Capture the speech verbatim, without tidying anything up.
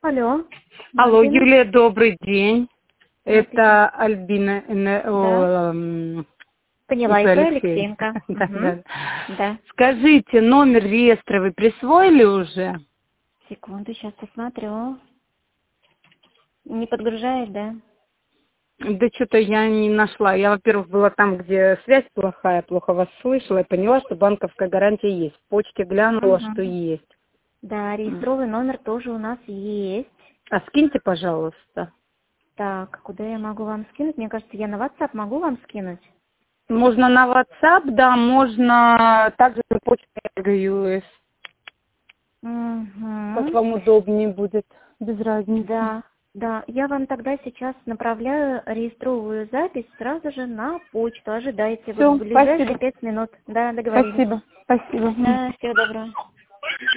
Алло. Алло, Альбина? Юлия, добрый день. Здравствуйте. Это Альбина Эне- Да. о, м, Поняла, Ипэ ИП Алексей. Алексеенко. Да, Угу. да. Да. Скажите, номер реестра вы присвоили уже? Секунду, сейчас посмотрю. Не подгружает, да? Да что-то я не нашла. Я, во-первых, была там, где связь плохая, плохо вас слышала, и поняла, что банковская гарантия есть. В почте глянула, что Угу. есть. Да, М. реестровый номер тоже у нас есть. А скиньте, пожалуйста. Так, куда я могу вам скинуть? Мне кажется, я на WhatsApp могу вам скинуть? Можно на WhatsApp, да, можно также на почту ю эс. Как Угу. вам удобнее будет, без разницы. Да, да. Я вам тогда сейчас направляю реестровую запись сразу же на почту. Ожидайте вот в Все, ближайшие спасибо. пять минут. Да, договорились. Спасибо. Спасибо. Да, всего доброго.